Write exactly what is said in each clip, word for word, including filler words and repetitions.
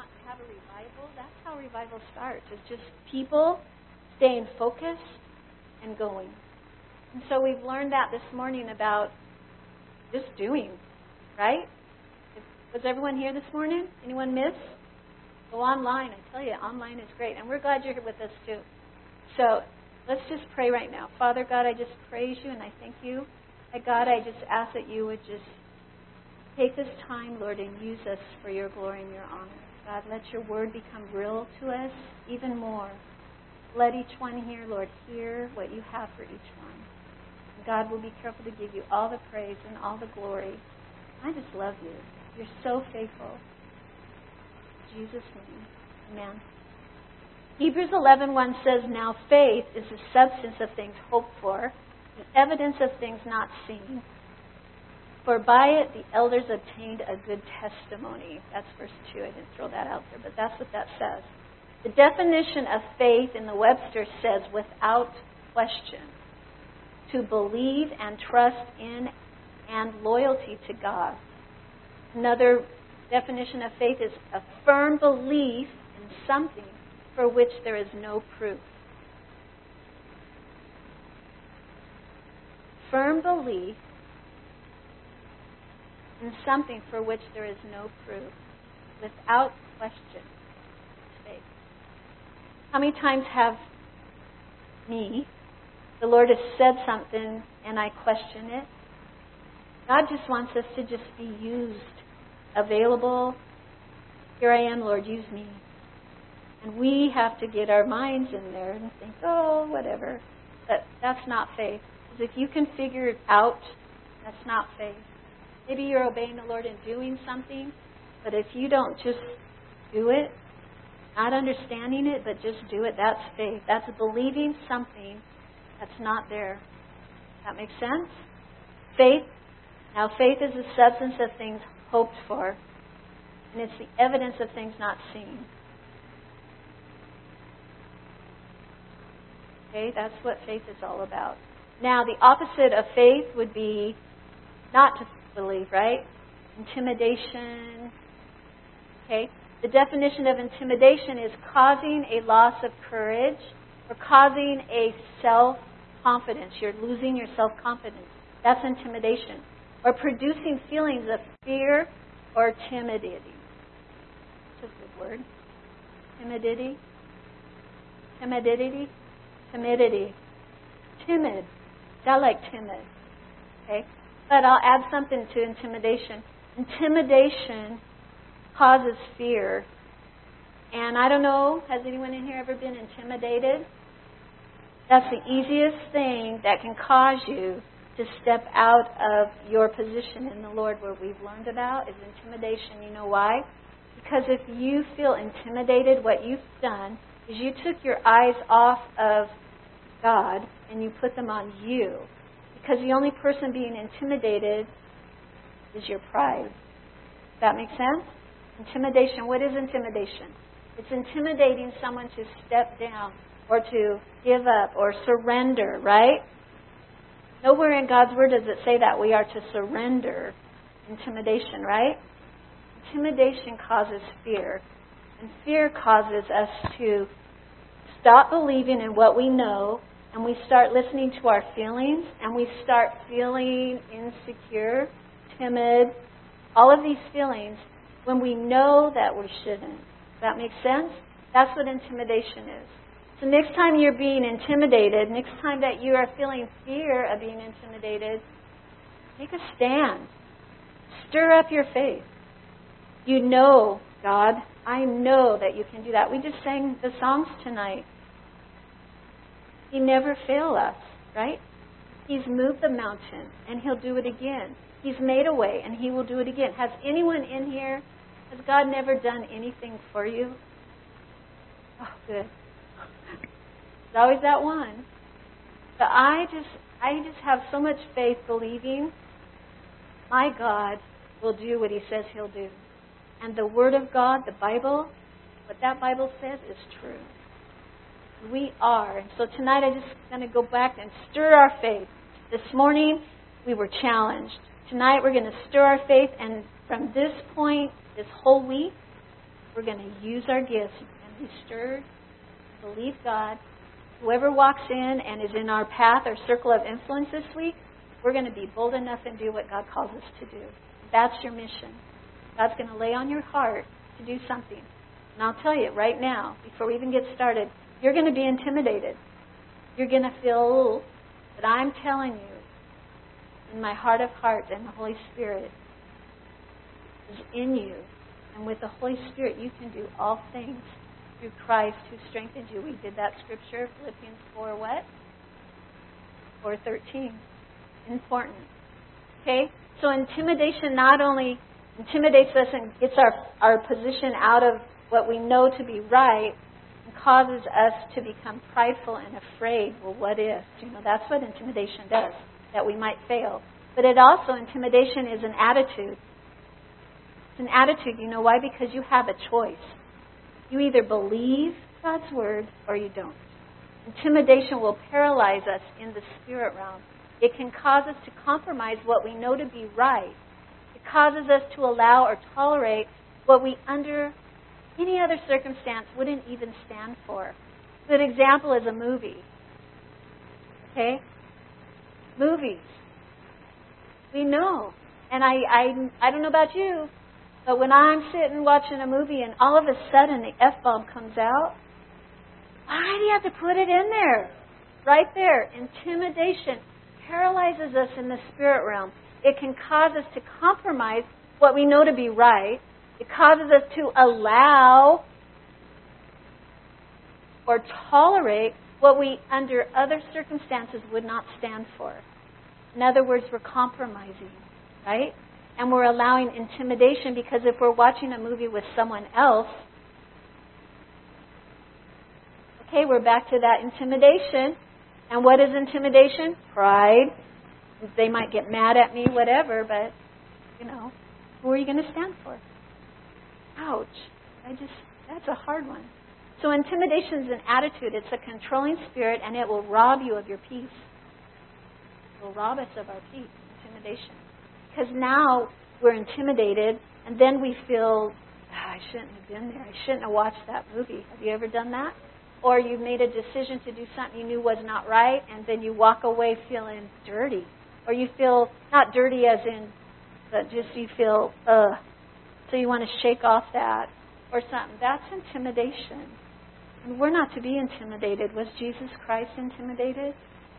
have a revival, that's how revival starts. It's just people staying focused and going. And so we've learned that this morning about just doing, right? Was everyone here this morning? Anyone miss? Go online. I tell you, online is great. And we're glad you're here with us too. So let's just pray right now. Father God, I just praise you and I thank you. And God, I just ask that you would just take this time, Lord, and use us for your glory and your honor. God, let your word become real to us even more. Let each one here, Lord, hear what you have for each one. And God, will be careful to give you all the praise and all the glory. I just love you. You're so faithful. In Jesus' name, amen. Hebrews eleven one says, now faith is the substance of things hoped for, the evidence of things not seen. For by it the elders obtained a good testimony. That's verse two. I didn't throw that out there, but that's what that says. The definition of faith in the Webster says, without question, to believe and trust in and loyalty to God. Another definition of faith is a firm belief in something for which there is no proof. Firm belief in something for which there is no proof, without question. Faith. How many times have me, the Lord has said something and I question it? God just wants us to just be used, available. Here I am, Lord, use me. And we have to get our minds in there and think, oh, whatever. But that's not faith. Because if you can figure it out, that's not faith. Maybe you're obeying the Lord and doing something, but if you don't just do it, not understanding it, but just do it, that's faith. That's believing something that's not there. That makes sense? Faith. Now, faith is the substance of things hoped for, and it's the evidence of things not seen. Okay, that's what faith is all about. Now, the opposite of faith would be not to believe, right? Intimidation. Okay, the definition of intimidation is causing a loss of courage or causing a self-confidence. You're losing your self-confidence. That's intimidation. Or producing feelings of fear or timidity. That's a good word. Timidity. Timidity. Timidity. Timid. I like timid. Okay? But I'll add something to intimidation. Intimidation causes fear. And I don't know, has anyone in here ever been intimidated? That's the easiest thing that can cause you to step out of your position in the Lord, where we've learned about is intimidation. You know why? Because if you feel intimidated, what you've done is you took your eyes off of God and you put them on you. Because the only person being intimidated is your pride. Does that make sense? Intimidation. What is intimidation? It's intimidating someone to step down or to give up or surrender, right? Nowhere in God's Word does it say that we are to surrender intimidation, right? Intimidation causes fear. And fear causes us to stop believing in what we know, and we start listening to our feelings, and we start feeling insecure, timid, all of these feelings when we know that we shouldn't. Does that make sense? That's what intimidation is. So next time you're being intimidated, next time that you are feeling fear of being intimidated, take a stand. Stir up your faith. You know, God, I know that you can do that. We just sang the songs tonight. He never failed us, right? He's moved the mountain, and He'll do it again. He's made a way, and He will do it again. Has anyone in here, has God never done anything for you? Oh, good. There's always that one. But I just, I just have so much faith believing my God will do what He says He'll do. And the Word of God, the Bible, what that Bible says is true. We are. And so tonight I just going to go back and stir our faith. This morning we were challenged. Tonight we're going to stir our faith, and from this point, this whole week, We're going to use our gifts and be stirred, believe God. Whoever walks in and is in our path or circle of influence this week, we're going to be bold enough and do what God calls us to do. That's your mission. God's going to lay on your heart to do something. And I'll tell you right now, before we even get started, you're going to be intimidated. You're going to feel, ooh, but I'm telling you, in my heart of hearts and the Holy Spirit is in you. And with the Holy Spirit, you can do all things through Christ who strengthens you. We did that scripture, Philippians four what? four thirteen. Important. Okay? So intimidation not only intimidates us and gets our, our position out of what we know to be right, and causes us to become prideful and afraid. Well, what if? You know, that's what intimidation does, that we might fail. But it also, intimidation is an attitude. It's an attitude. You know why? Because you have a choice. You either believe God's word or you don't. Intimidation will paralyze us in the spirit realm. It can cause us to compromise what we know to be right. It causes us to allow or tolerate what we under any other circumstance wouldn't even stand for. A good example is a movie. Okay? Movies. We know. And I, I, I don't know about you, but when I'm sitting watching a movie and all of a sudden the F-bomb comes out, why do you have to put it in there? Right there. Intimidation paralyzes us in the spirit realm. It can cause us to compromise what we know to be right. It causes us to allow or tolerate what we, under other circumstances, would not stand for. In other words, we're compromising, right? And we're allowing intimidation because if we're watching a movie with someone else, okay, we're back to that intimidation. And what is intimidation? Pride. They might get mad at me, whatever, but, you know, who are you going to stand for? Ouch. I just, that's a hard one. So intimidation is an attitude. It's a controlling spirit, and it will rob you of your peace. It will rob us of our peace, intimidation. Because now we're intimidated, and then we feel, oh, I shouldn't have been there. I shouldn't have watched that movie. Have you ever done that? Or you made a decision to do something you knew was not right, and then you walk away feeling dirty. Or you feel, not dirty as in, but just you feel, ugh. So you want to shake off that or something. That's intimidation. And we're not to be intimidated. Was Jesus Christ intimidated?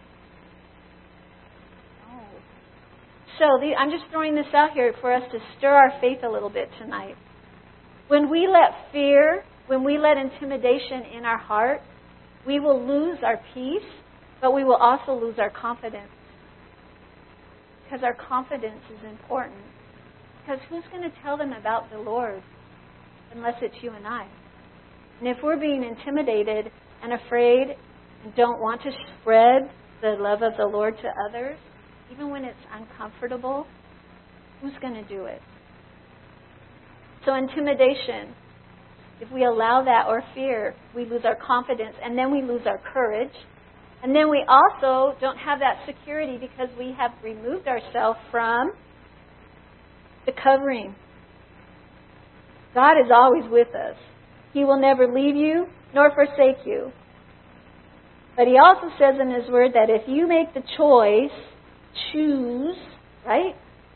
No. So the, I'm just throwing this out here for us to stir our faith a little bit tonight. When we let fear, when we let intimidation in our heart, we will lose our peace, but we will also lose our confidence. Because our confidence is important. Because who's going to tell them about the Lord unless it's you and I? And if we're being intimidated and afraid and don't want to spread the love of the Lord to others, even when it's uncomfortable, who's going to do it? So intimidation, if we allow that or fear, we lose our confidence and then we lose our courage. And then we also don't have that security because we have removed ourselves from the covering. God is always with us. He will never leave you nor forsake you. But He also says in His Word that if you make the choice, choose, right?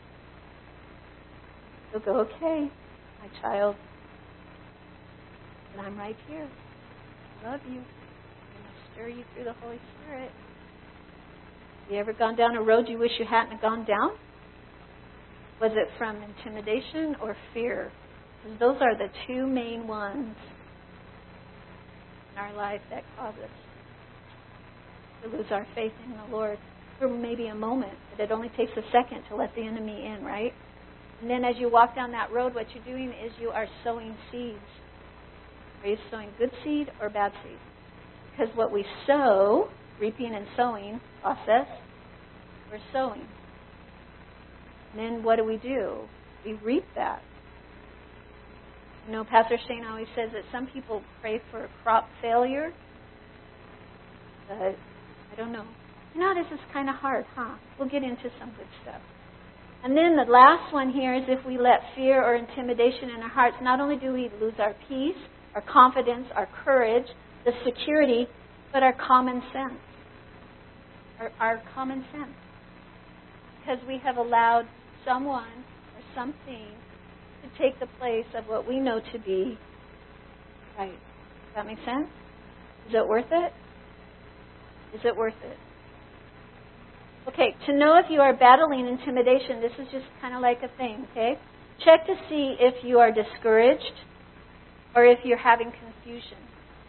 He'll go, okay, my child, and I'm right here. I love you. I'm going to stir you through the Holy Spirit. Have you ever gone down a road you wish you hadn't gone down? Was it from intimidation or fear? Because those are the two main ones in our life that cause us to lose our faith in the Lord for maybe a moment. But it only takes a second to let the enemy in, right? And then as you walk down that road, what you're doing is you are sowing seeds. Are you sowing good seed or bad seed? Because what we sow, reaping and sowing process, we're sowing. And then what do we do? We reap that. You know, Pastor Shane always says that some people pray for crop failure. But I don't know. You know, this is kind of hard, huh? We'll get into some good stuff. And then the last one here is if we let fear or intimidation in our hearts, not only do we lose our peace, our confidence, our courage, the security, but our common sense. Our, our common sense. Because we have allowed someone or something to take the place of what we know to be right. Does that make sense? Is it worth it? Is it worth it? Okay, to know if you are battling intimidation, this is just kind of like a thing, okay? Check to see if you are discouraged or if you're having confusion.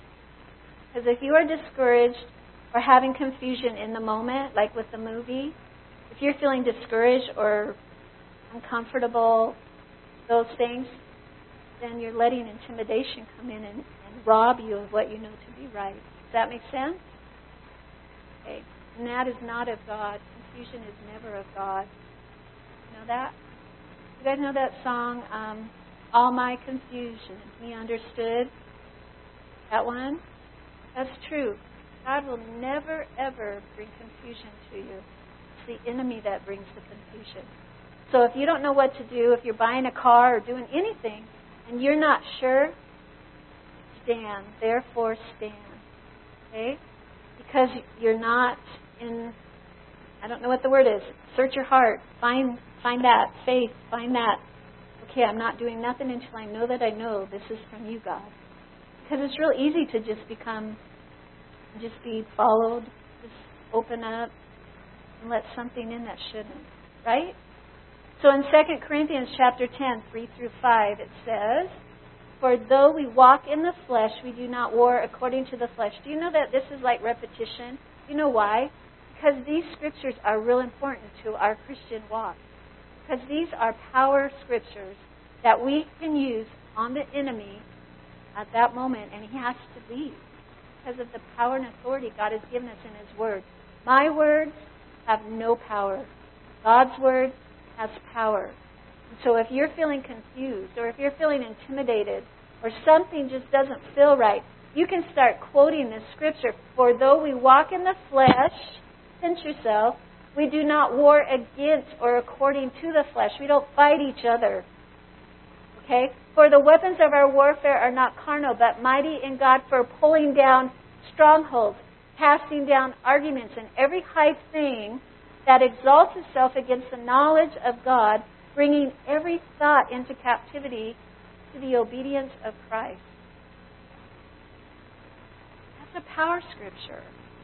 Because if you are discouraged or having confusion in the moment, like with the movie, if you're feeling discouraged or uncomfortable, those things, then you're letting intimidation come in and, and rob you of what you know to be right. Does that make sense? Okay. And that is not of God. Confusion is never of God. You know that? You guys know that song, um, All My Confusion, He Understood? That one? That's true. God will never, ever bring confusion to you. It's the enemy that brings the confusion. So if you don't know what to do, if you're buying a car or doing anything, and you're not sure, stand. Therefore, stand. Okay? Because you're not in, I don't know what the word is. Search your heart. Find find that faith. Find that, okay, I'm not doing nothing until I know that I know this is from you, God. Because it's real easy to just become, just be followed, just open up and let something in that shouldn't. Right? So in Second Corinthians chapter ten, three through five, it says, for though we walk in the flesh, we do not war according to the flesh. Do you know that this is like repetition? Do you know why? Because these scriptures are real important to our Christian walk. Because these are power scriptures that we can use on the enemy at that moment, and he has to leave because of the power and authority God has given us in His Word. My words have no power. God's Word has power. So if you're feeling confused or if you're feeling intimidated or something just doesn't feel right, you can start quoting this scripture. For though we walk in the flesh, pinch yourself, we do not war against or according to the flesh. We don't fight each other. Okay? For the weapons of our warfare are not carnal, but mighty in God for pulling down strongholds, casting down arguments and every high thing that exalts itself against the knowledge of God, bringing every thought into captivity to the obedience of Christ. That's a power scripture.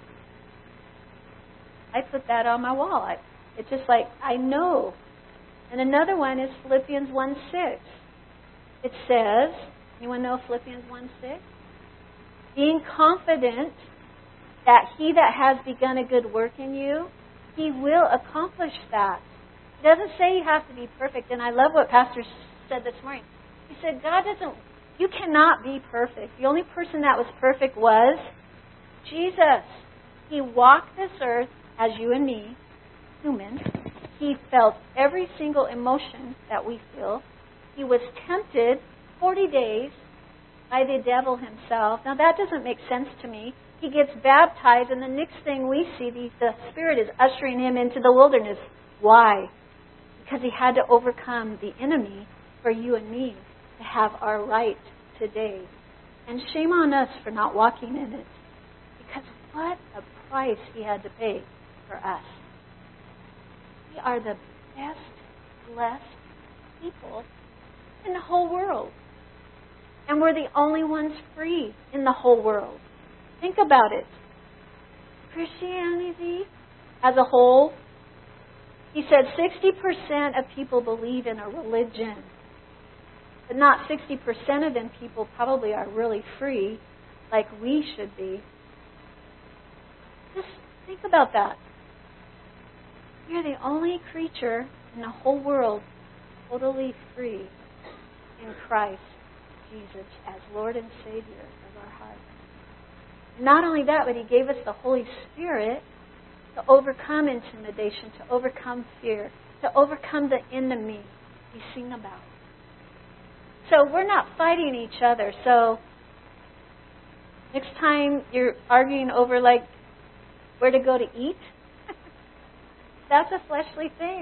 I put that on my wall. I, it's just like, I know. And another one is Philippians one six. It says, anyone know Philippians one six? Being confident that He that has begun a good work in you, He will accomplish that. It doesn't say you have to be perfect. And I love what Pastor said this morning. He said, God doesn't, you cannot be perfect. The only person that was perfect was Jesus. He walked this earth as you and me, human. He felt every single emotion that we feel. He was tempted forty days by the devil himself. Now that doesn't make sense to me. He gets baptized, and the next thing we see, the, the Spirit is ushering him into the wilderness. Why? Because he had to overcome the enemy for you and me to have our right today. And shame on us for not walking in it. Because what a price he had to pay for us. We are the best blessed people in the whole world. And we're the only ones free in the whole world. Think about it. Christianity as a whole, he said sixty percent of people believe in a religion. But not sixty percent of them people probably are really free like we should be. Just think about that. You're the only creature in the whole world totally free in Christ Jesus as Lord and Savior of our hearts. Not only that, but He gave us the Holy Spirit to overcome intimidation, to overcome fear, to overcome the enemy we sing about. So we're not fighting each other. So next time you're arguing over like where to go to eat, that's a fleshly thing.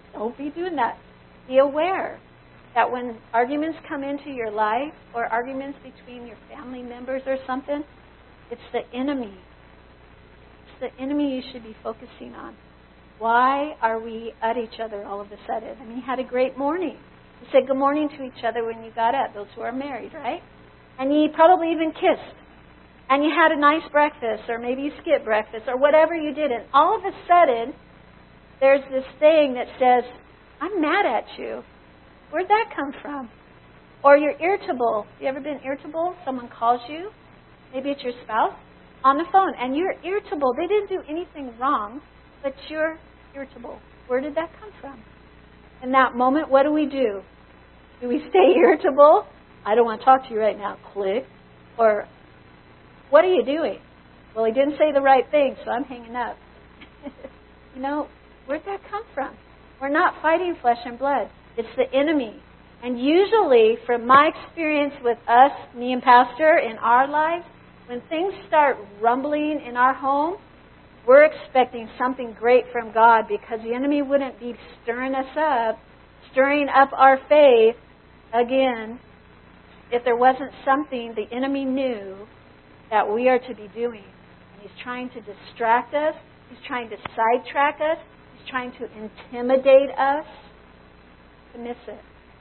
Don't be doing that. Be aware that when arguments come into your life or arguments between your family members or something, it's the enemy. It's the enemy you should be focusing on. Why are we at each other all of a sudden? I mean, you had a great morning. You said good morning to each other when you got up, those who are married, right? And you probably even kissed. And you had a nice breakfast, or maybe you skipped breakfast, or whatever you did. And all of a sudden, there's this thing that says, I'm mad at you. Where'd that come from? Or you're irritable. You ever been irritable? Someone calls you. Maybe it's your spouse on the phone. And you're irritable. They didn't do anything wrong, but you're irritable. Where did that come from? In that moment, what do we do? Do we stay irritable? I don't want to talk to you right now. Click. Or, what are you doing? Well, he didn't say the right thing, so I'm hanging up. You know, where'd that come from? We're not fighting flesh and blood. It's the enemy. And usually, from my experience with us, me and Pastor, in our lives, when things start rumbling in our home, we're expecting something great from God, because the enemy wouldn't be stirring us up, stirring up our faith again, if there wasn't something the enemy knew that we are to be doing. And he's trying to distract us. He's trying to sidetrack us. He's trying to intimidate us to miss it.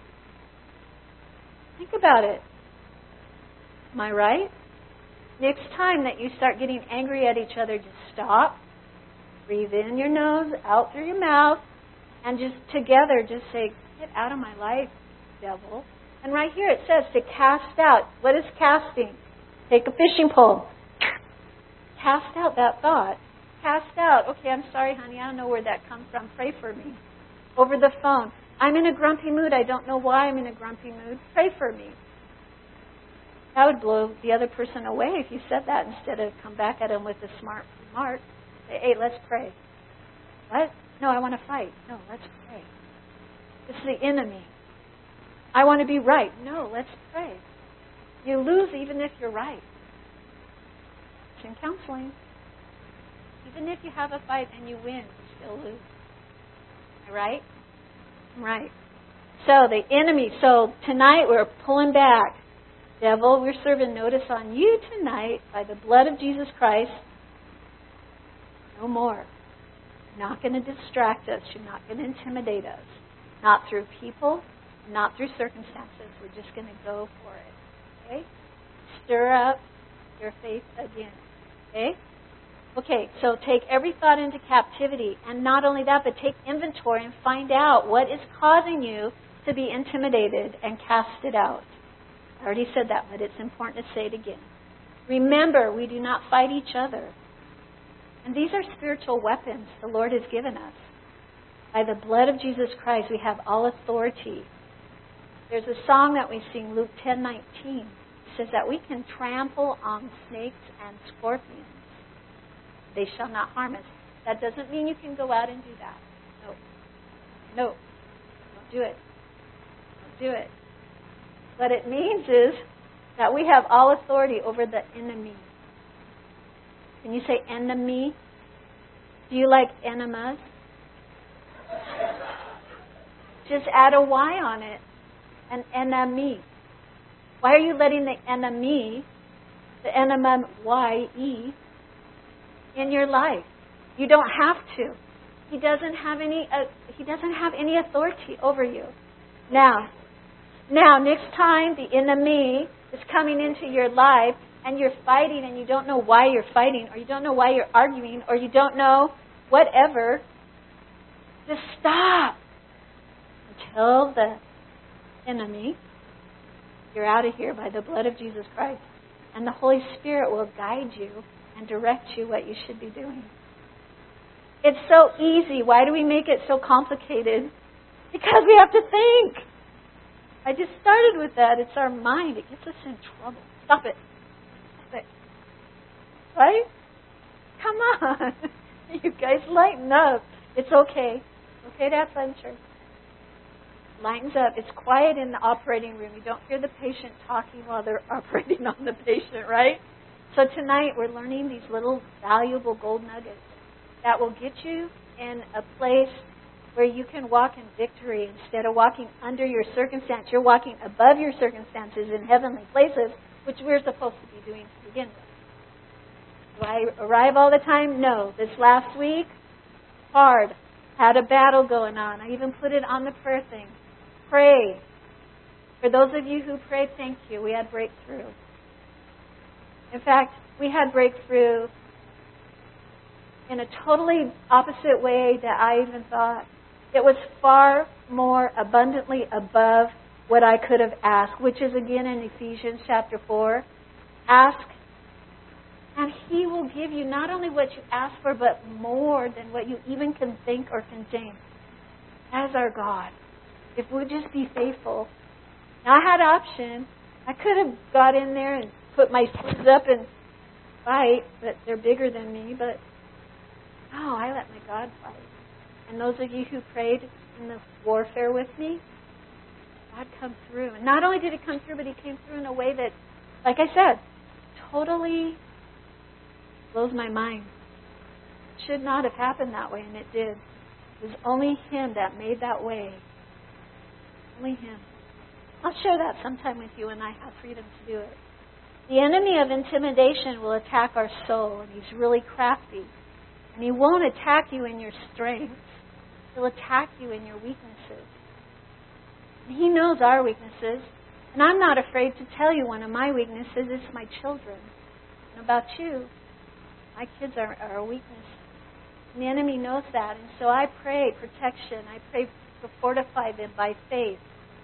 Think about it. Am I right? Next time that you start getting angry at each other, just stop. Breathe in your nose, out through your mouth, and just together just say, get out of my life, devil. And right here it says to cast out. What is casting? Take a fishing pole. Cast out that thought. Cast out, okay, I'm sorry, honey, I don't know where that comes from. Pray for me. Over the phone. I'm in a grumpy mood. I don't know why I'm in a grumpy mood. Pray for me. That would blow the other person away if you said that instead of come back at them with a smart remark. Say, hey, let's pray. What? No, I want to fight. No, let's pray. It's the enemy. I want to be right. No, let's pray. You lose even if you're right. It's in counseling. Even if you have a fight and you win, you still lose. All right? Right. So the enemy. So tonight we're pulling back. Devil, we're serving notice on you tonight by the blood of Jesus Christ. No more. You're not going to distract us. You're not going to intimidate us. Not through people, not through circumstances. We're just going to go for it. Okay? Stir up your faith again. Okay? Okay, so take every thought into captivity. And not only that, but take inventory and find out what is causing you to be intimidated and cast it out. I already said that, but it's important to say it again. Remember, we do not fight each other. And these are spiritual weapons the Lord has given us. By the blood of Jesus Christ, we have all authority. There's a song that we sing, Luke ten nineteen. It says that we can trample on snakes and scorpions. They shall not harm us. That doesn't mean you can go out and do that. No. No. Don't do it. Don't do it. What it means is that we have all authority over the enemy. Can you say enemy? Do you like enemas? Just add a Y on it. An enemy. Why are you letting the enemy, the enemy, Y-E, in your life? You don't have to. He doesn't have any. Uh, he doesn't have any authority over you. Now, now, next time the enemy is coming into your life and you're fighting and you don't know why you're fighting, or you don't know why you're arguing, or you don't know whatever, just stop until the enemy, you're out of here by the blood of Jesus Christ, and the Holy Spirit will guide you and direct you what you should be doing. It's so easy. Why do we make it so complicated? Because we have to think. I just started with that. It's our mind. It gets us in trouble. Stop it. Stop it. Right? Come on. You guys lighten up. It's okay. It's okay to have fun, church. Lightens up. It's quiet in the operating room. You don't hear the patient talking while they're operating on the patient, right? So tonight we're learning these little valuable gold nuggets that will get you in a place where you can walk in victory instead of walking under your circumstance. You're walking above your circumstances in heavenly places, which we're supposed to be doing to begin with. Do I arrive all the time? No. This last week, hard. Had a battle going on. I even put it on the prayer thing. Pray. For those of you who prayed, thank you. We had breakthrough. In fact, we had breakthrough in a totally opposite way that I even thought. It was far more abundantly above what I could have asked, which is again in Ephesians chapter four. Ask, and He will give you not only what you ask for, but more than what you even can think or contain. As our God. If we'll just be faithful. Now, I had an option. I could have got in there and put my sleeves up and fight, but they're bigger than me. But no, I let my God fight. And those of you who prayed in the warfare with me, God come through. And not only did He come through, but He came through in a way that, like I said, totally blows my mind. It should not have happened that way, and it did. It was only Him that made that way. Only Him. I'll share that sometime with you when I have freedom to do it. The enemy of intimidation will attack our soul, and he's really crafty. And he won't attack you in your strengths. He'll attack you in your weaknesses. And he knows our weaknesses. And I'm not afraid to tell you one of my weaknesses is my children. And about you, my kids are, are a weakness. And the enemy knows that. And so I pray protection. I pray to fortify them by faith.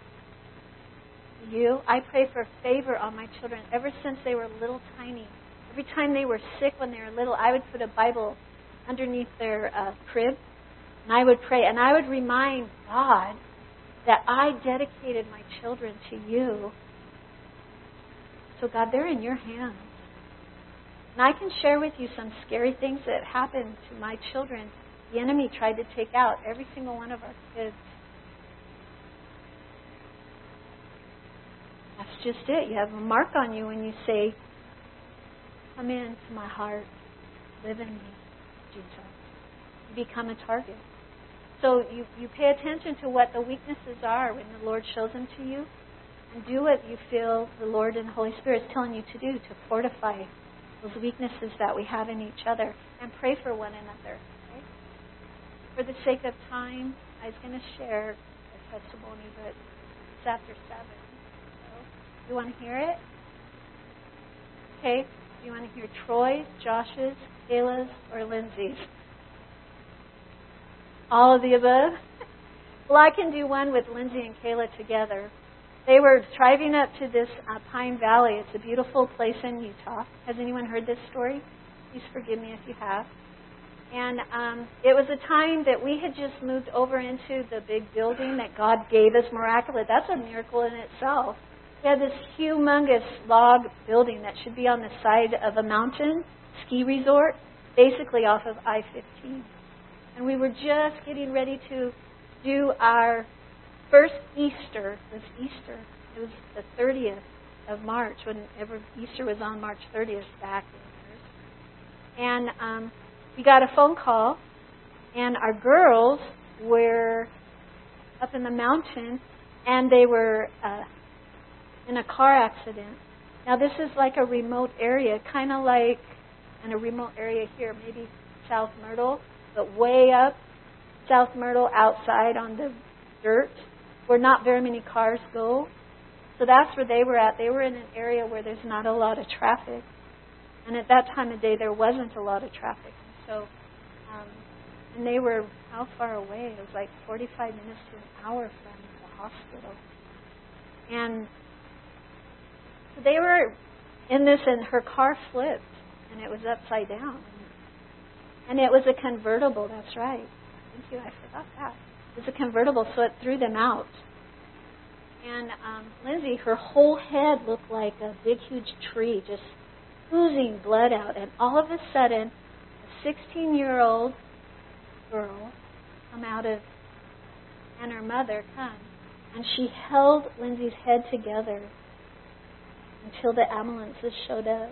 You, I pray for favor on my children ever since they were little tiny. Every time they were sick when they were little, I would put a Bible underneath their uh, crib, and I would pray, and I would remind God that I dedicated my children to you. So God, they're in your hands. And I can share with you some scary things that happened to my children. The enemy tried to take out every single one of our kids. That's just it. You have a mark on you when you say, come into my heart, live in me, Jesus. You become a target. So you, you pay attention to what the weaknesses are when the Lord shows them to you, and do what you feel the Lord and the Holy Spirit is telling you to do to fortify those weaknesses that we have in each other, and pray for one another. Okay? For the sake of time, I was going to share a testimony, but it's after seven. So, you want to hear it? Okay. You want to hear Troy's, Josh's, Kayla's, or Lindsay's? All of the above? Well, I can do one with Lindsay and Kayla together. They were driving up to this uh, Pine Valley. It's a beautiful place in Utah. Has anyone heard this story? Please forgive me if you have. And um, it was a time that we had just moved over into the big building that God gave us miraculously. That's a miracle in itself. We had this humongous log building that should be on the side of a mountain ski resort, basically off of I fifteen. And we were just getting ready to do our first Easter. It was Easter. It was the thirtieth of March, whenever Easter was on March thirtieth back in years. And um, we got a phone call, and our girls were up in the mountain, and they were uh, in a car accident. Now, this is like a remote area, kind of like in a remote area here, maybe South Myrtle, but way up South Myrtle outside on the dirt where not very many cars go. So that's where they were at. They were in an area where there's not a lot of traffic. And at that time of day, there wasn't a lot of traffic. So, um, and they were how far away? It was like forty-five minutes to an hour from the hospital. And so they were in this, and her car flipped, and it was upside down. And it was a convertible, that's right. Thank you, I forgot that. It was a convertible, so it threw them out. And um, Lindsay, her whole head looked like a big, huge tree, just oozing blood out. And all of a sudden, a sixteen-year-old girl come out of, and her mother come, and she held Lindsay's head together until the ambulances showed up.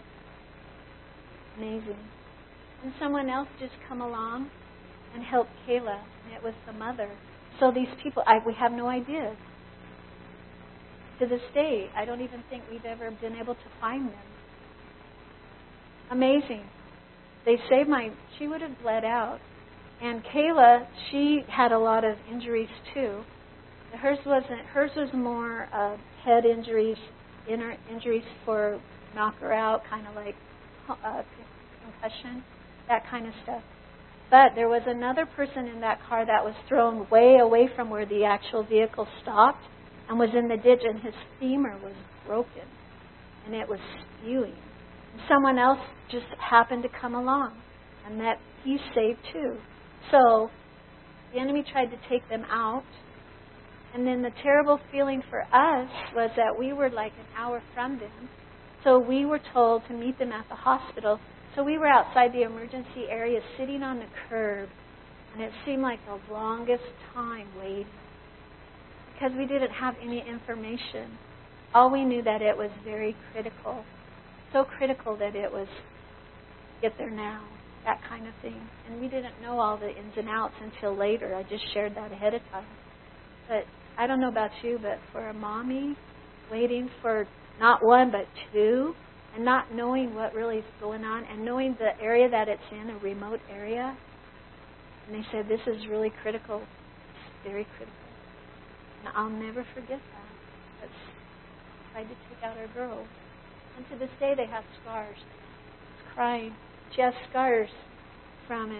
Amazing. And someone else just come along and helped Kayla, and it was the mother. so these people, I, we have no idea. To this day, I don't even think we've ever been able to find them. Amazing. They saved my, she would have bled out. And Kayla, she had a lot of injuries too. Hers wasn't, hers was more uh, head injuries, inner injuries for knock her out, kind of like uh, concussion, that kind of stuff. But there was another person in that car that was thrown way away from where the actual vehicle stopped and was in the ditch, and his femur was broken, and it was spewing. And someone else just happened to come along, and that he's saved too. So the enemy tried to take them out, and then the terrible feeling for us was that we were like an hour from them. So we were told to meet them at the hospital. So we were outside the emergency area sitting on the curb, and it seemed like the longest time waiting because we didn't have any information. All we knew that it was very critical, so critical that it was get there now, that kind of thing. And we didn't know all the ins and outs until later. I just shared that ahead of time. But I don't know about you, but for a mommy waiting for not one but two, and not knowing what really is going on, and knowing the area that it's in, a remote area, and they said, this is really critical. It's very critical. And I'll never forget that. That's tried to take out our girls. And to this day, they have scars. She's crying. She has scars from it.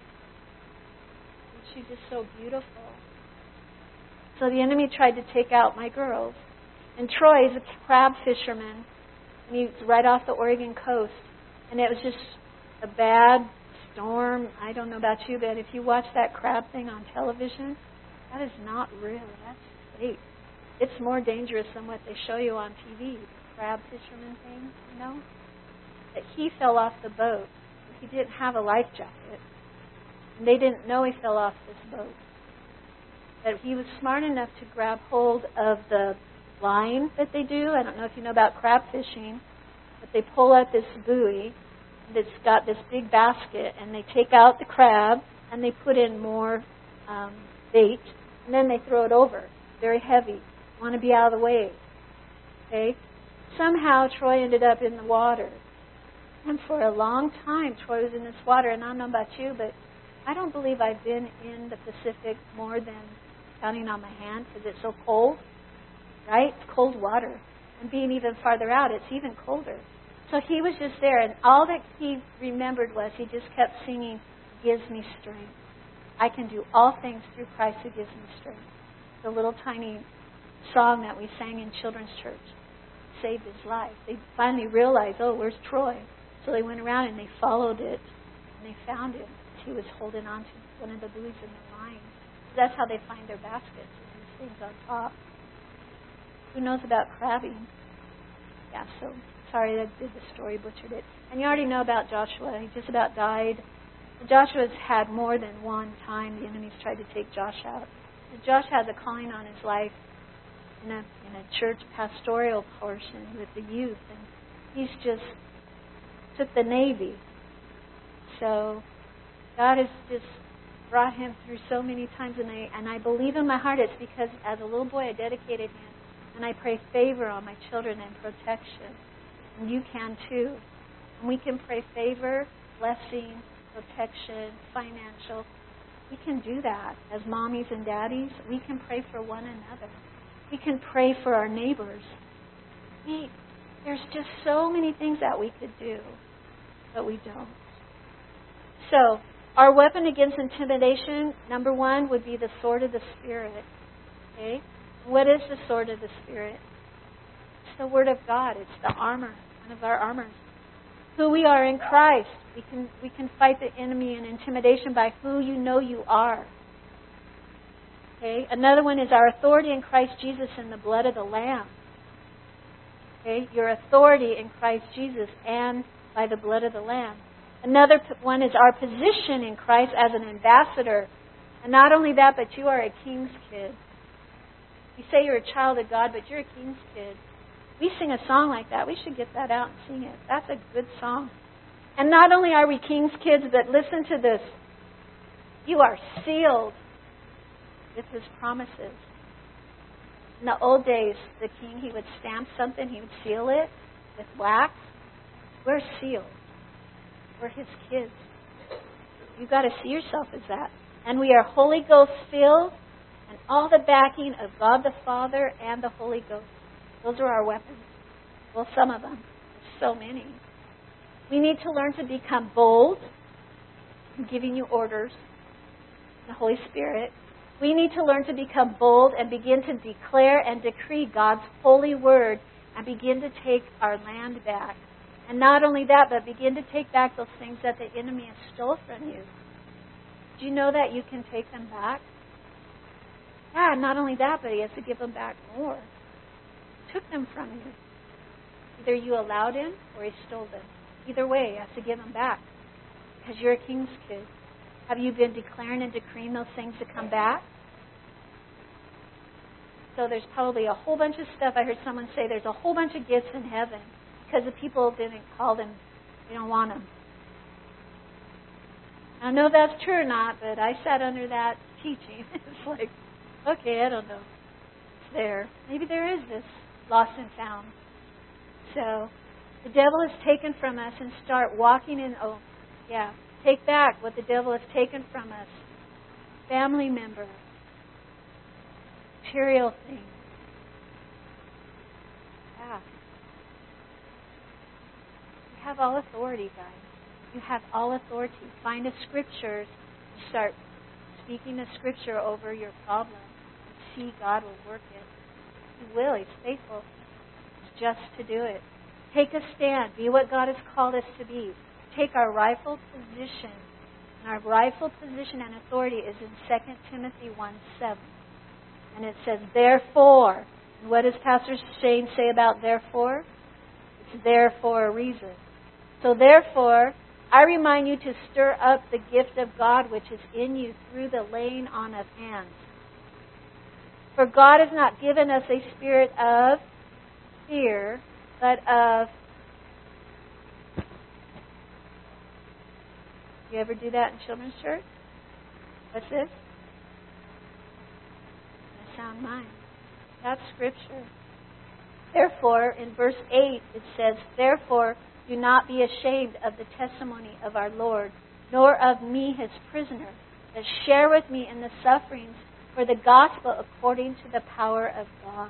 And she's just so beautiful. So the enemy tried to take out my girls. And Troy's a crab fisherman. And he's right off the Oregon coast. And it was just a bad storm. I don't know about you, but if you watch that crab thing on television, that is not real. That's fake. It's more dangerous than what they show you on T V. The crab fisherman thing, you know? That he fell off the boat. He didn't have a life jacket. And they didn't know he fell off this boat. But he was smart enough to grab hold of the line that they do. I don't know if you know about crab fishing, but they pull out this buoy that's got this big basket, and they take out the crab, and they put in more um, bait, and then they throw it over. Very heavy. Want to be out of the way. Okay? Somehow Troy ended up in the water. And for a long time, Troy was in this water. And I don't know about you, but I don't believe I've been in the Pacific more than counting on my hand because it's so cold. Right? It's cold water. And being even farther out, it's even colder. So he was just there. And all that he remembered was he just kept singing, gives me strength. I can do all things through Christ who gives me strength. The little tiny song that we sang in children's church saved his life. They finally realized, oh, where's Troy? So they went around and they followed it, and they found him. He was holding on to one of the buoys in the line. So that's how they find their baskets, with these things on top. Who knows about crabbing? Yeah, so sorry that I did the story, butchered it. And you already know about Joshua. He just about died. Joshua's had more than one time the enemies tried to take Josh out. Josh has a calling on his life in a in a church pastoral portion with the youth, and he's just took the Navy. So God has just brought him through so many times, and I and I believe in my heart it's because as a little boy I dedicated him, and I pray favor on my children and protection, and you can too. And we can pray favor, blessing, protection, financial. We can do that as mommies and daddies. We can pray for one another. We can pray for our neighbors. We, there's just so many things that we could do, but we don't. So, our weapon against intimidation, number one, would be the sword of the Spirit. Okay? What is the sword of the Spirit? It's the Word of God. It's the armor, one of our armors. Who we are in Christ. We can we can fight the enemy and intimidation by who you know you are. Okay? Another one is our authority in Christ Jesus and the blood of the Lamb. Okay? Your authority in Christ Jesus and by the blood of the Lamb. Another one is our position in Christ as an ambassador. And not only that, but you are a king's kid. You say you're a child of God, but you're a king's kid. We sing a song like that. We should get that out and sing it. That's a good song. And not only are we king's kids, but listen to this. You are sealed with His promises. In the old days, the king, he would stamp something, he would seal it with wax. We're sealed. We're His kids. You've got to see yourself as that. And we are Holy Ghost filled, and all the backing of God the Father and the Holy Ghost. Those are our weapons. Well, some of them. There's so many. We need to learn to become bold. I'm giving you orders. The Holy Spirit. We need to learn to become bold and begin to declare and decree God's holy word and begin to take our land back. And not only that, but begin to take back those things that the enemy has stole from you. Do you know that you can take them back? Yeah, not only that, but He has to give them back more. He took them from you. Either you allowed Him or He stole them. Either way, He has to give them back. Because you're a king's kid. Have you been declaring and decreeing those things to come back? So there's probably a whole bunch of stuff. I heard someone say there's a whole bunch of gifts in heaven because the people didn't call them. They don't want them. I don't know if that's true or not, but I sat under that teaching. It's like, okay, I don't know. It's there. Maybe there is this lost and found. So the devil is taken from us and start walking in, oh, yeah, take back what the devil has taken from us. Family member, material things. Yeah. You have all authority, guys. You have all authority. Find a scripture. Start speaking a scripture over your problem. And see God will work it. He will. He's faithful. It's just to do it. Take a stand. Be what God has called us to be. Take our rightful position. And our rightful position and authority is in Second Timothy one seven. And it says, therefore. And what does Pastor Shane say about therefore? It's there for a reason. So therefore, I remind you to stir up the gift of God which is in you through the laying on of hands. For God has not given us a spirit of fear, but of... You ever do that in children's church? What's this? A sound mind. That's Scripture. Therefore, in verse eight, it says, therefore, do not be ashamed of the testimony of our Lord, nor of me, His prisoner, but share with me in the sufferings for the gospel according to the power of God.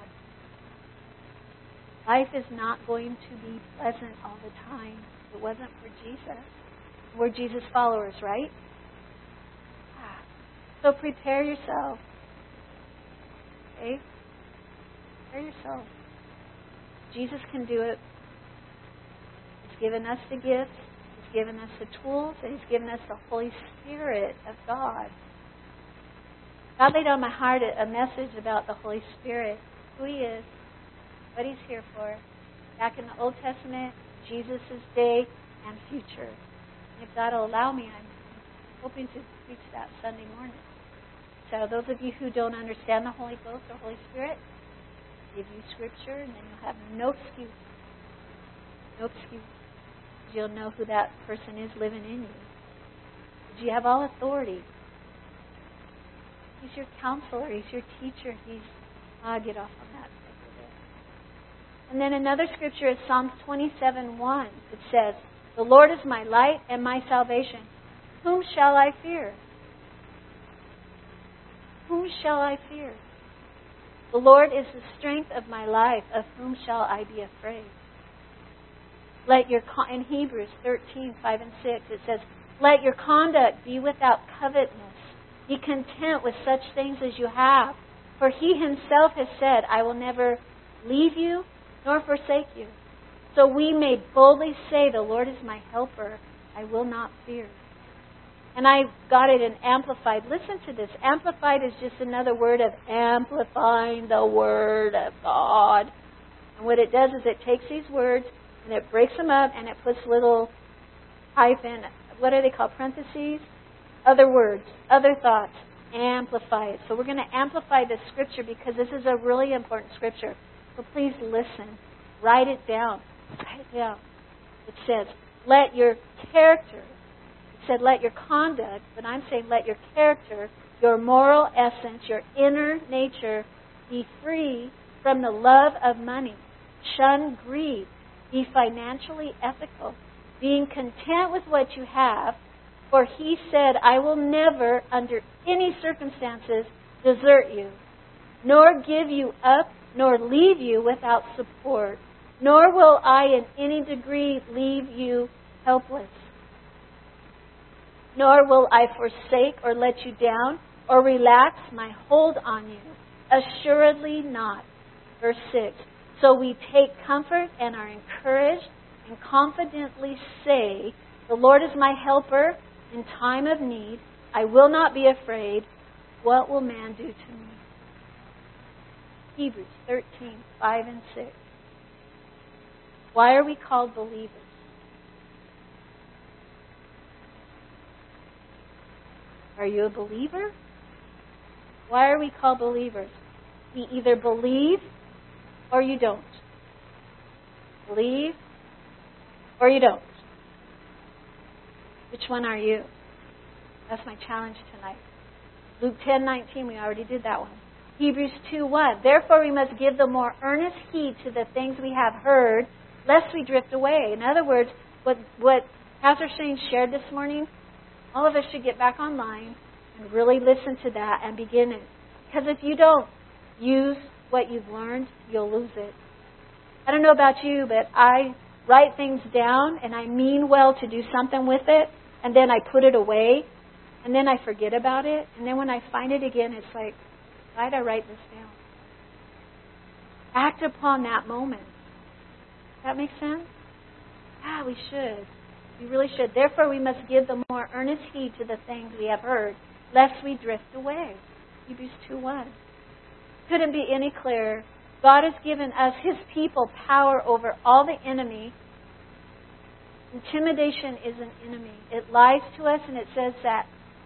Life is not going to be pleasant all the time. It wasn't for Jesus. We're Jesus followers, right? So prepare yourself. Okay? Prepare yourself. Jesus can do it. He's given us the gifts. He's given us the tools. And He's given us the Holy Spirit of God. God laid on my heart a message about the Holy Spirit. Who He is. What He's here for. Back in the Old Testament, Jesus' day and future. And if God will allow me, I'm hoping to preach that Sunday morning. So those of you who don't understand the Holy Ghost or Holy Spirit, give you Scripture, and then you'll have no excuse. No excuse. You'll know who that person is living in you. Because you have all authority. He's your counselor. He's your teacher. He's... I'll get off on that. And then another scripture is Psalms twenty-seven one. It says, the Lord is my light and my salvation. Whom shall I fear? Whom shall I fear? The Lord is the strength of my life. Of whom shall I be afraid? Let your in Hebrews thirteen five and six it says, let your conduct be without covetousness. Be content with such things as you have. For He Himself has said, I will never leave you nor forsake you. So we may boldly say, the Lord is my helper. I will not fear. And I got it in Amplified. Listen to this. Amplified is just another word of amplifying the Word of God. And what it does is it takes these words and it breaks them up and it puts little hyphen, what are they called, parentheses? Other words, other thoughts. Amplify it. So we're going to amplify this scripture because this is a really important scripture. So please listen. Write it down. Write it down. It says, let your character... said let your conduct, but I'm saying let your character your moral essence, your inner nature. Be free from the love of money. Shun greed. Be financially ethical, being content with what you have. For he said, I will never, under any circumstances, desert you, nor give you up, nor leave you without support, nor will I in any degree leave you helpless. Nor will I forsake or let you down or relax my hold on you. Assuredly not. Verse six. So we take comfort and are encouraged and confidently say, the Lord is my helper in time of need. I will not be afraid. What will man do to me? Hebrews thirteen, five and six. Why are we called believers? Are you a believer? Why are we called believers? We either believe or you don't. Believe or you don't. Which one are you? That's my challenge tonight. Luke ten nineteen, we already did that one. Hebrews two one. Therefore we must give the more earnest heed to the things we have heard, lest we drift away. In other words, what, what Pastor Shane shared this morning, all of us should get back online and really listen to that and begin it. Because if you don't use what you've learned, you'll lose it. I don't know about you, but I write things down and I mean well to do something with it, and then I put it away, and then I forget about it, and then when I find it again, it's like, why did I write this down? Act upon that moment. Does that make sense? Ah, we should. We really should. Therefore, we must give the more earnest heed to the things we have heard, lest we drift away. Hebrews two one. Couldn't be any clearer. God has given us, His people, power over all the enemy. Intimidation is an enemy. It lies to us, and it says that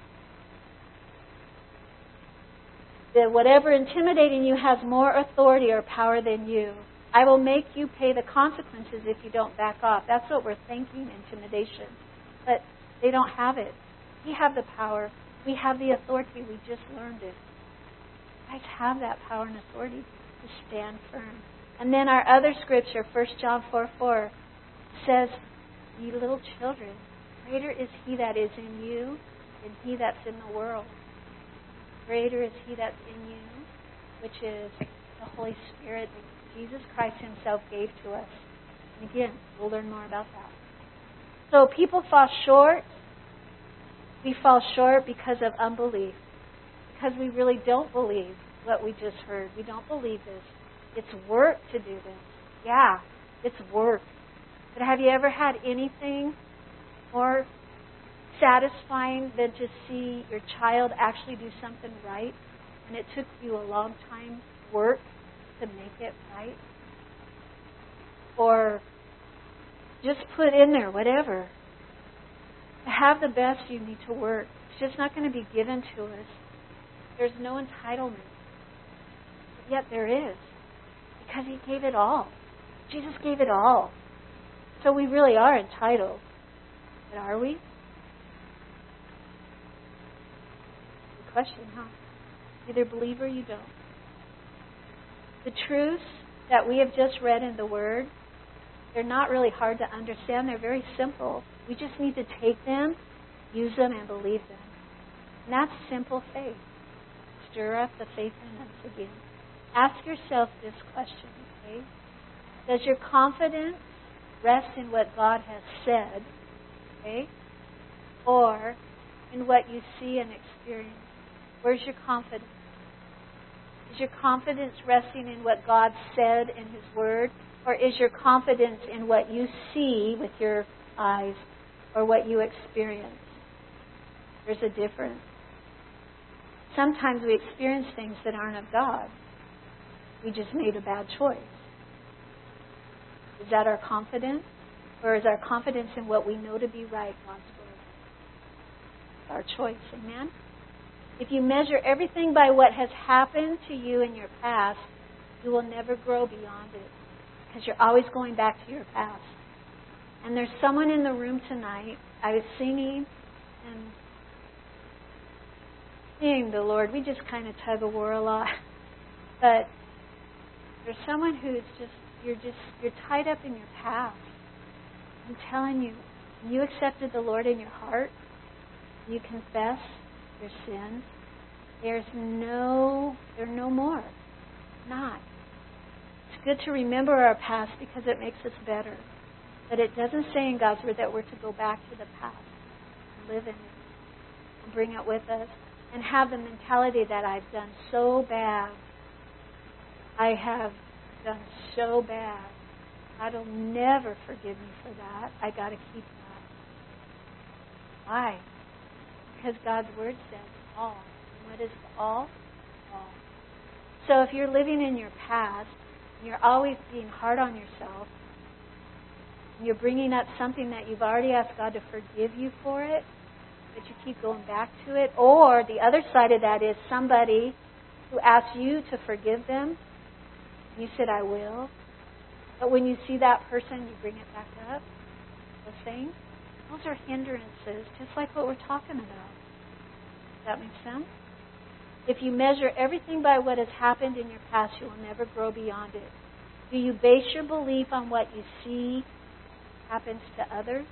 that whatever intimidating you has more authority or power than you. I will make you pay the consequences if you don't back off. That's what we're thinking, intimidation. But they don't have it. We have the power. We have the authority. We just learned it. You guys have that power and authority to stand firm. And then our other scripture, First John four four, says, ye little children, greater is He that is in you than he that's in the world. Greater is He that's in you, which is the Holy Spirit that Jesus Christ Himself gave to us. And again, we'll learn more about that. So people fall short. We fall short because of unbelief. Because we really don't believe what we just heard. We don't believe this. It's work to do this. Yeah, it's work. But have you ever had anything more satisfying than to see your child actually do something right, and it took you a long time work to make it right? Or just put in there whatever. To have the best, you need to work. It's just not going to be given to us. There's no entitlement. But yet there is. Because He gave it all. Jesus gave it all. So we really are entitled. But are we? Good question, huh? Either believe or you don't. The truths that we have just read in the Word, they're not really hard to understand. They're very simple. We just need to take them, use them, and believe them. And that's simple faith. Stir up the faith in us again. Ask yourself this question, okay? Does your confidence rest in what God has said, okay? Or in what you see and experience? Where's your confidence? Is your confidence resting in what God said in His Word? Or is your confidence in what you see with your eyes or what you experience? There's a difference. Sometimes we experience things that aren't of God. We just made a bad choice. Is that our confidence? Or is our confidence in what we know to be right, God's Word? It's our choice, amen? If you measure everything by what has happened to you in your past, you will never grow beyond it. Because you're always going back to your past. And there's someone in the room tonight. I was singing, and seeing the Lord, we just kind of tug of war a lot. But there's someone who's just, you're just, you're tied up in your past. I'm telling you, when you accepted the Lord in your heart, you confess your sins, there's no, there are no more. Not. It's good to remember our past because it makes us better. But it doesn't say in God's Word that we're to go back to the past and live in it and bring it with us and have the mentality that I've done so bad. I have done so bad. God will never forgive me for that. I got to keep that. Why? Because God's Word says all. And what is the all? All. So if you're living in your past, and you're always being hard on yourself, and you're bringing up something that you've already asked God to forgive you for it, but you keep going back to it, or the other side of that is somebody who asked you to forgive them, and you said, I will. But when you see that person, you bring it back up. Those things, those are hindrances, just like what we're talking about. Does that make sense? If you measure everything by what has happened in your past, you will never grow beyond it. Do you base your belief on what you see happens to others?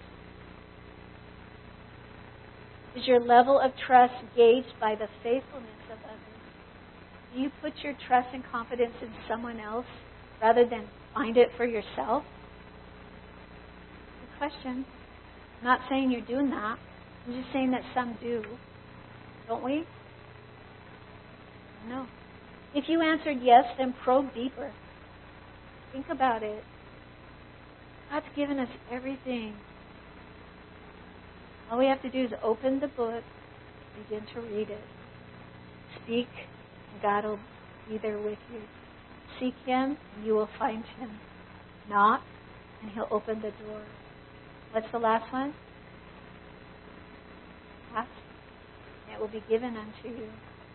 Is your level of trust gauged by the faithfulness of others? Do you put your trust and confidence in someone else rather than find it for yourself? Good question. I'm not saying you're doing that. I'm just saying that some do. Don't we? No. If you answered yes, then probe deeper. Think about it. God's given us everything. All we have to do is open the book, begin to read it. Speak, and God will be there with you. Seek Him, and you will find Him. Knock, and He'll open the door. What's the last one? Ask, and it will be given unto you.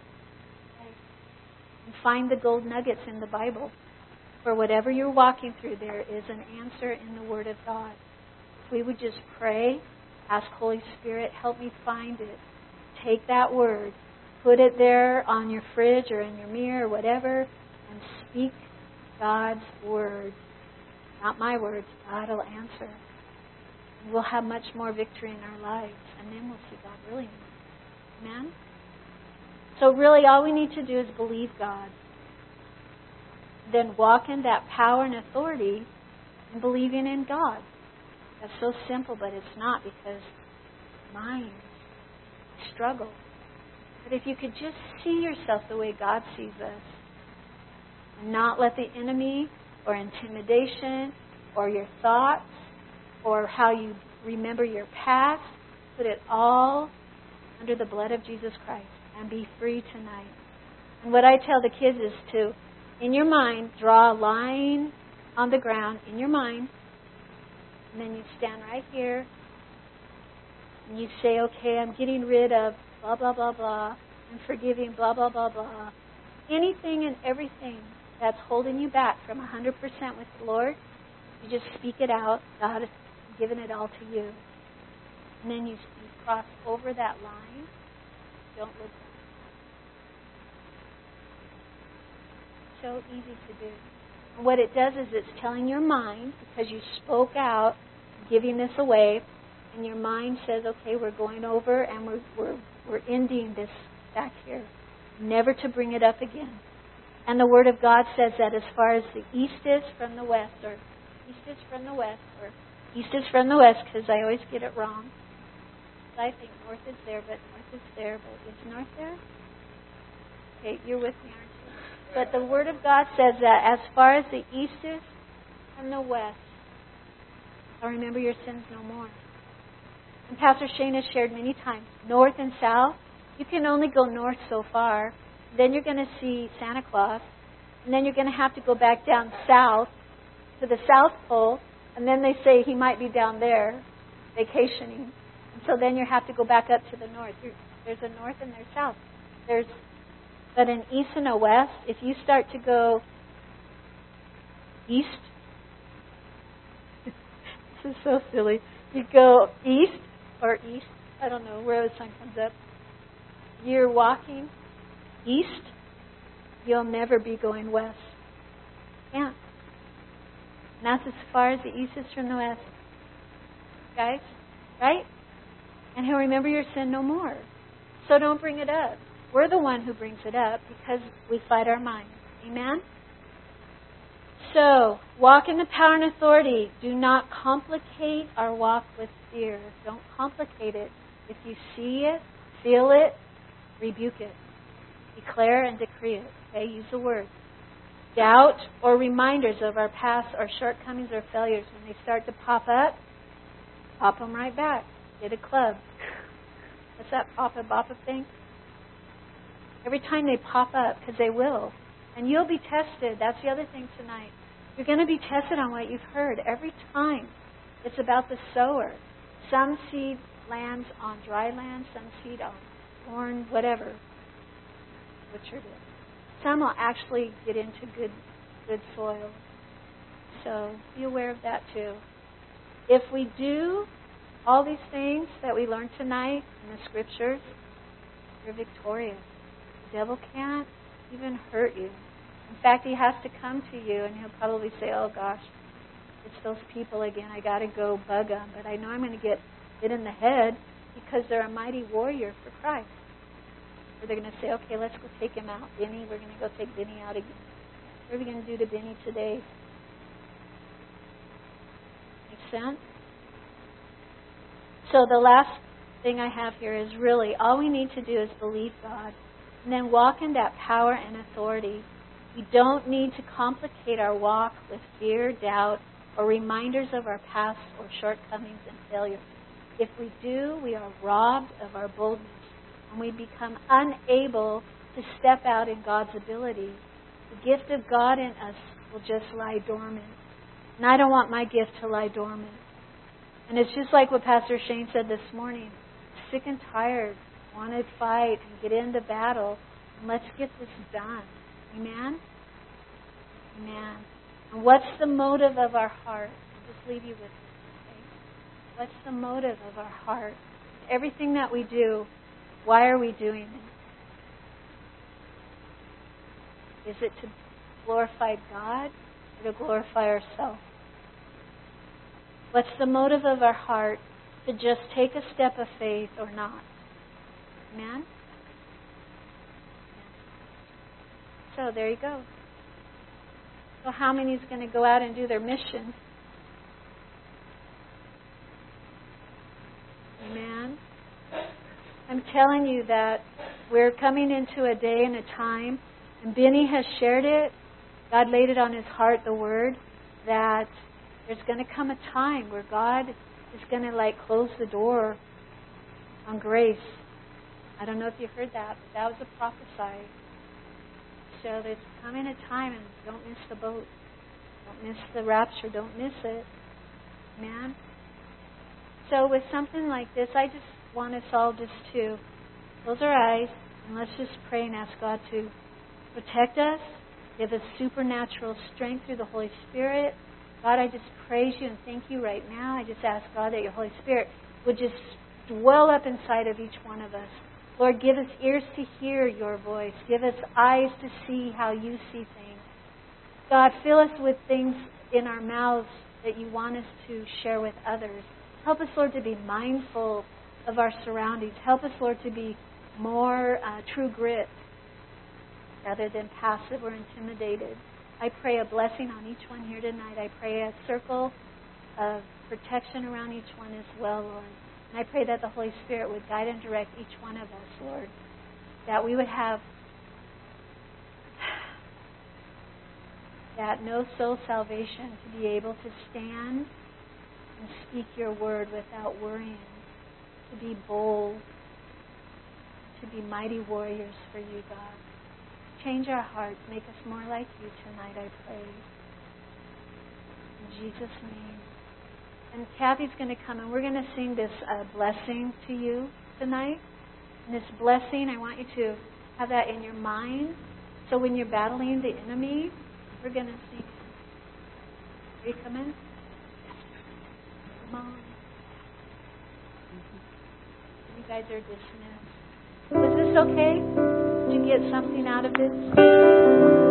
And find the gold nuggets in the Bible. For whatever you're walking through, there is an answer in the Word of God. If we would just pray, ask Holy Spirit, help me find it. Take that Word, put it there on your fridge or in your mirror or whatever, and speak God's Word. Not my words, God will answer. And we'll have much more victory in our lives. And then we'll see God really move. Amen? So really all we need to do is believe God. Then walk in that power and authority and believing in God. That's so simple, but it's not, because minds struggle. But if you could just see yourself the way God sees us, and not let the enemy or intimidation or your thoughts or how you remember your past, put it all under the blood of Jesus Christ and be free tonight. And what I tell the kids is to, in your mind, draw a line on the ground in your mind, and then you stand right here and you say, okay, I'm getting rid of blah, blah, blah, blah. I'm forgiving blah, blah, blah, blah. Anything and everything that's holding you back from one hundred percent with the Lord, you just speak it out. God has given it all to you. And then you, you cross over that line. Don't look back. So easy to do. And what it does is it's telling your mind, because you spoke out, giving this away, and your mind says, okay, we're going over and we're we're we're ending this back here. Never to bring it up again. And the Word of God says that as far as the east is from the west, or east is from the west, or east is from the west, because I always get it wrong. I think north is there, but north is there, but is north there? Okay, you're with me, aren't you? But the Word of God says that as far as the east is from the west, I'll remember your sins no more. And Pastor Shane has shared many times, north and south, you can only go north so far. Then you're going to see Santa Claus. And then you're going to have to go back down south to the South Pole. And then they say he might be down there vacationing. And so then you have to go back up to the north. There's a north and there's south. There's, but an east and a west, if you start to go east, this is so silly. You go east or east, I don't know where the sun comes up. you're walking east, you'll never be going west. Can't. And that's as far as the east is from the west. Guys? Right? And he'll remember your sin no more. So don't bring it up. We're the one who brings it up because we fight our mind. Amen? So, walk in the power and authority. Do not complicate our walk with fear. Don't complicate it. If you see it, feel it, rebuke it. Declare and decree it. Okay, use the word. Doubt or reminders of our past or shortcomings or failures, when they start to pop up, pop them right back. Get a club. What's that pop-up, bop-up thing? Every time they pop up, because they will. And you'll be tested. That's the other thing tonight. You're going to be tested on what you've heard. Every time. It's about the sower. Some seed lands on dry land, some seed on corn, whatever. Butchered it. Some will actually get into good good soil. So be aware of that too. If we do all these things that we learned tonight in the scriptures, you're victorious. The devil can't even hurt you. In fact, he has to come to you and he'll probably say, oh gosh, it's those people again. I got to go bug them. But I know I'm going to get hit in the head because they're a mighty warrior for Christ. Or they're going to say, okay, let's go take him out. Benny, we're going to go take Benny out again. What are we going to do to Benny today? Make sense? So the last thing I have here is really all we need to do is believe God and then walk in that power and authority. We don't need to complicate our walk with fear, doubt, or reminders of our past or shortcomings and failures. If we do, we are robbed of our boldness and we become unable to step out in God's ability. The gift of God in us will just lie dormant. And I don't want my gift to lie dormant. And it's just like what Pastor Shane said this morning. Sick and tired, want to fight and get into battle. And let's get this done. Amen? Amen. And what's the motive of our heart? I'll just leave you with this. Okay? What's the motive of our heart? Everything that we do, why are we doing it? Is it to glorify God or to glorify ourselves? What's the motive of our heart to just take a step of faith or not? Amen? So there you go. So how many is going to go out and do their mission? Amen? I'm telling you that we're coming into a day and a time, and Benny has shared it. God laid it on his heart, the word, that there's going to come a time where God is going to like close the door on grace. I don't know if you heard that, but that was a prophesy. So there's coming a time, and don't miss the boat. Don't miss the rapture. Don't miss it. Man. So with something like this, I just want us all just to close our eyes and let's just pray and ask God to protect us, give us supernatural strength through the Holy Spirit. God, I just praise you and thank you right now. I just ask, God, that your Holy Spirit would just dwell up inside of each one of us. Lord, give us ears to hear your voice. Give us eyes to see how you see things. God, fill us with things in our mouths that you want us to share with others. Help us, Lord, to be mindful of our surroundings. Help us, Lord, to be more uh, true grit rather than passive or intimidated. I pray a blessing on each one here tonight. I pray a circle of protection around each one as well, Lord. And I pray that the Holy Spirit would guide and direct each one of us, Lord. That we would have that no soul salvation to be able to stand and speak your word without worrying. To be bold. To be mighty warriors for you, God. Change our hearts. Make us more like you tonight, I pray. In Jesus' name. And Kathy's going to come and we're going to sing this uh, blessing to you tonight. And this blessing, I want you to have that in your mind. So when you're battling the enemy, we're going to sing. Are you coming? Come on. You guys are dismissed. Was this it okay? Did you get something out of this?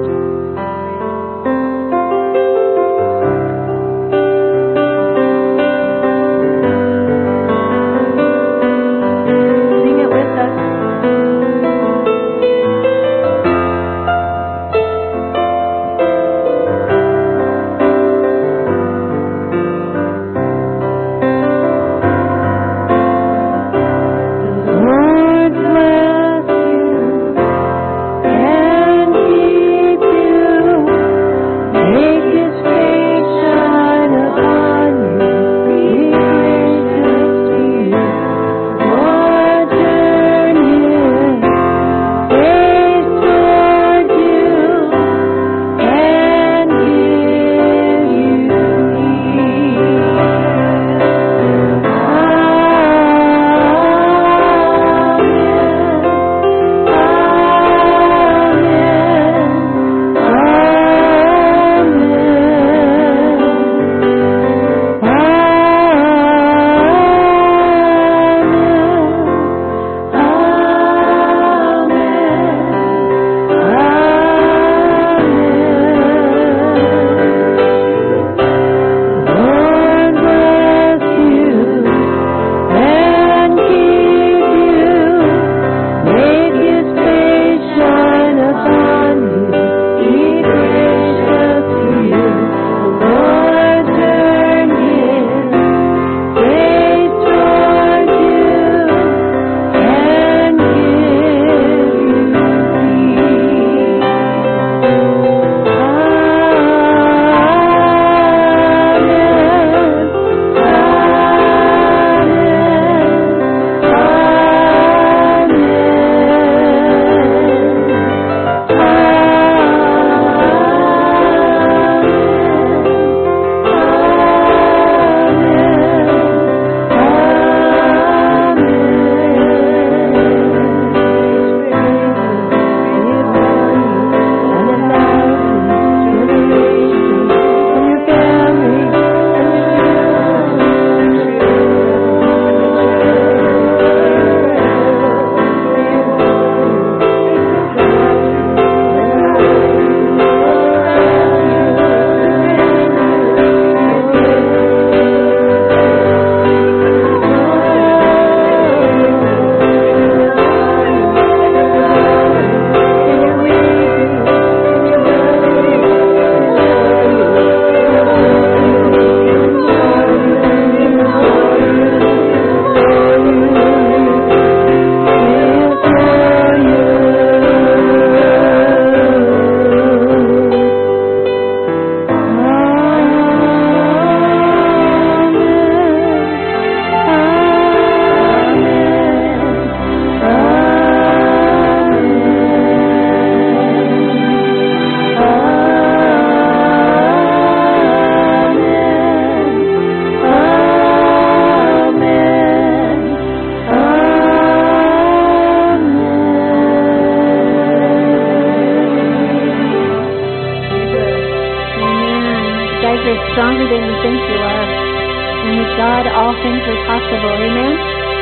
Stronger than you think you are. And with God, all things are possible. Amen?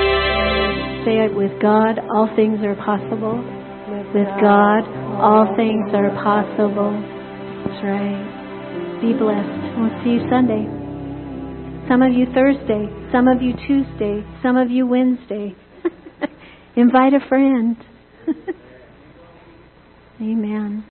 Say it, with God, all things are possible. With God, all things are possible. That's right. Be blessed. We'll see you Sunday. Some of you Thursday. Some of you Tuesday. Some of you Wednesday. Invite a friend. Amen.